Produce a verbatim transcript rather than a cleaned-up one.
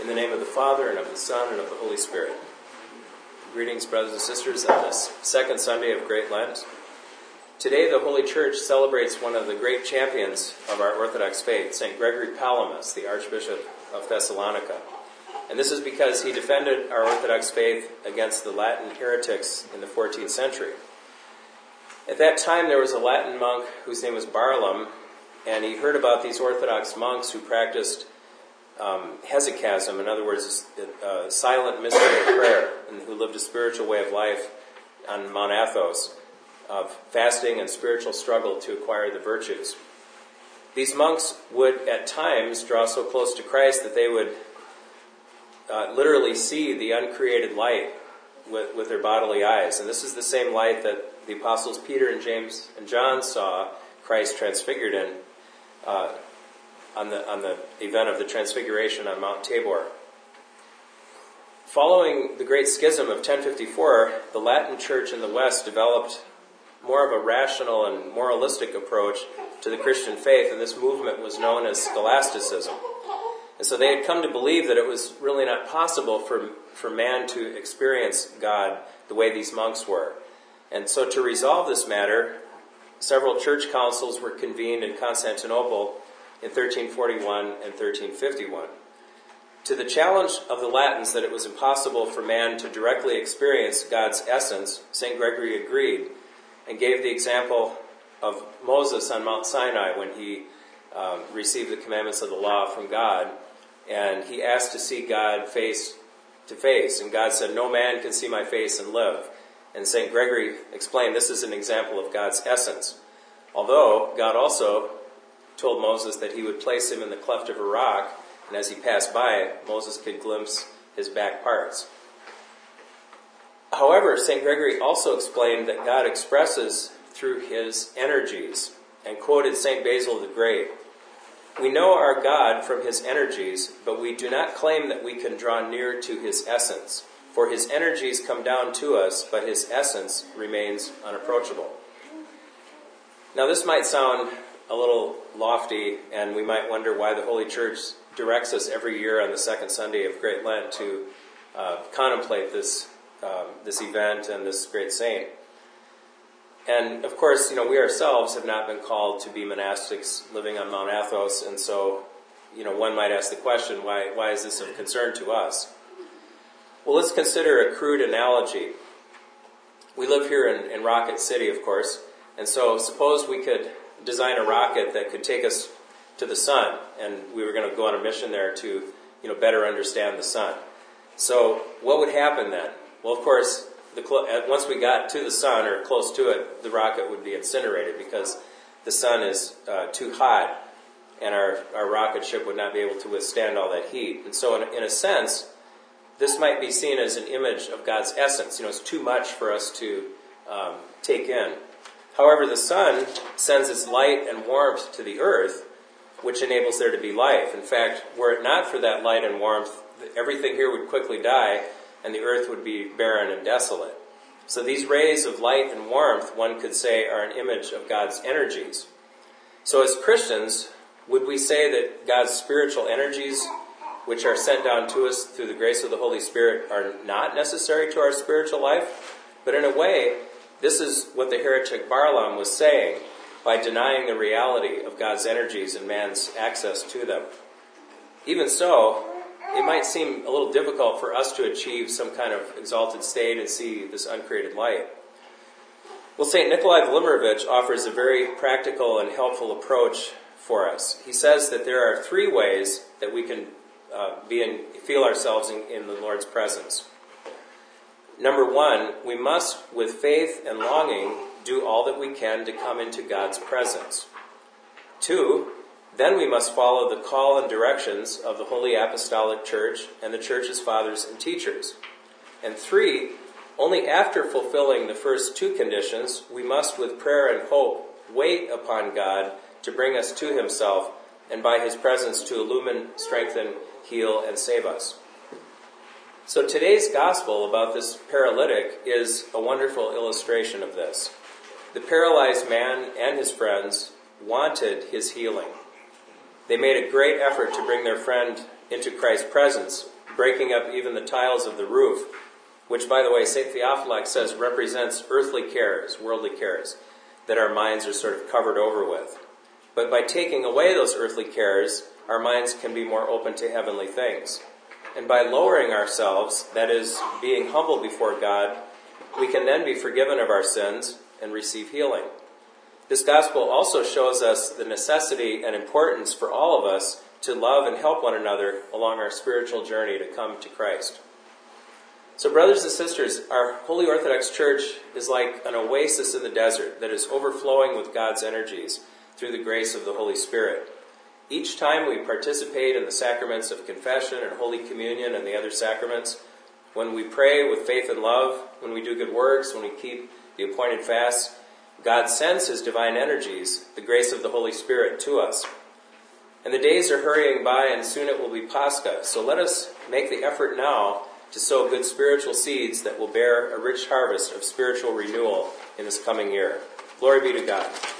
In the name of the Father, and of the Son, and of the Holy Spirit. Greetings, brothers and sisters, on this second Sunday of Great Lent. Today, the Holy Church celebrates one of the great champions of our Orthodox faith, Saint Gregory Palamas, the Archbishop of Thessalonica. And this is because he defended our Orthodox faith against the Latin heretics in the fourteenth century. At that time, there was a Latin monk whose name was Barlaam, and he heard about these Orthodox monks who practiced um, hesychasm, in other words, a, a silent mystery of prayer, and who lived a spiritual way of life on Mount Athos, of fasting and spiritual struggle to acquire the virtues. These monks would, at times, draw so close to Christ that they would uh, literally see the uncreated light with, with their bodily eyes. And this is the same light that the apostles Peter and James and John saw Christ transfigured in uh, on the on the event of the Transfiguration on Mount Tabor. Following the Great Schism of ten fifty-four, the Latin Church in the West developed more of a rational and moralistic approach to the Christian faith, and this movement was known as scholasticism. And so they had come to believe that it was really not possible for, for man to experience God the way these monks were. And so to resolve this matter, several church councils were convened in Constantinople in thirteen forty-one and thirteen fifty-one. To the challenge of the Latins that it was impossible for man to directly experience God's essence, Saint Gregory agreed and gave the example of Moses on Mount Sinai when he um, received the commandments of the law from God, and he asked to see God face to face, and God said, "No man can see my face and live." And Saint Gregory explained this is an example of God's essence. Although God also told Moses that he would place him in the cleft of a rock, and as he passed by, Moses could glimpse his back parts. However, Saint Gregory also explained that God expresses through his energies, and quoted Saint Basil the Great. "We know our God from his energies, but we do not claim that we can draw near to his essence. For his energies come down to us, but his essence remains unapproachable." Now this might sound a little lofty, and we might wonder why the Holy Church directs us every year on the second Sunday of Great Lent to uh, contemplate this um, this event and this great saint. And of course, you know, we ourselves have not been called to be monastics living on Mount Athos, and so, you know, one might ask the question, why why is this of concern to us? Well, let's consider a crude analogy. We live here in, in Rocket City, of course, and so suppose we could design a rocket that could take us to the sun, and we were going to go on a mission there to, you know, better understand the sun. So what would happen then? Well, of course, the cl- once we got to the sun or close to it, the rocket would be incinerated because the sun is uh, too hot, and our, our rocket ship would not be able to withstand all that heat. And so in, in a sense, this might be seen as an image of God's essence. You know, it's too much for us to um, take in. However, the sun sends its light and warmth to the earth, which enables there to be life. In fact, were it not for that light and warmth, everything here would quickly die, and the earth would be barren and desolate. So these rays of light and warmth, one could say, are an image of God's energies. So as Christians, would we say that God's spiritual energies, which are sent down to us through the grace of the Holy Spirit, are not necessary to our spiritual life? But in a way, this is what the heretic Barlaam was saying by denying the reality of God's energies and man's access to them. Even so, it might seem a little difficult for us to achieve some kind of exalted state and see this uncreated light. Well, Saint Nikolai Vladimirovich offers a very practical and helpful approach for us. He says that there are three ways that we can uh, be in, feel ourselves in, in the Lord's presence. Number one, we must, with faith and longing, do all that we can to come into God's presence. Two, then we must follow the call and directions of the Holy Apostolic Church and the Church's fathers and teachers. And three, only after fulfilling the first two conditions, we must, with prayer and hope, wait upon God to bring us to himself and by his presence to illumine, strengthen, heal, and save us. So today's gospel about this paralytic is a wonderful illustration of this. The paralyzed man and his friends wanted his healing. They made a great effort to bring their friend into Christ's presence, breaking up even the tiles of the roof, which, by the way, Saint Theophylact says represents earthly cares, worldly cares, that our minds are sort of covered over with. But by taking away those earthly cares, our minds can be more open to heavenly things. And by lowering ourselves, that is, being humble before God, we can then be forgiven of our sins and receive healing. This gospel also shows us the necessity and importance for all of us to love and help one another along our spiritual journey to come to Christ. So, brothers and sisters, our Holy Orthodox Church is like an oasis in the desert that is overflowing with God's energies through the grace of the Holy Spirit. Each time we participate in the sacraments of confession and Holy Communion and the other sacraments, when we pray with faith and love, when we do good works, when we keep the appointed fasts, God sends His divine energies, the grace of the Holy Spirit, to us. And the days are hurrying by, and soon it will be Pascha. So let us make the effort now to sow good spiritual seeds that will bear a rich harvest of spiritual renewal in this coming year. Glory be to God.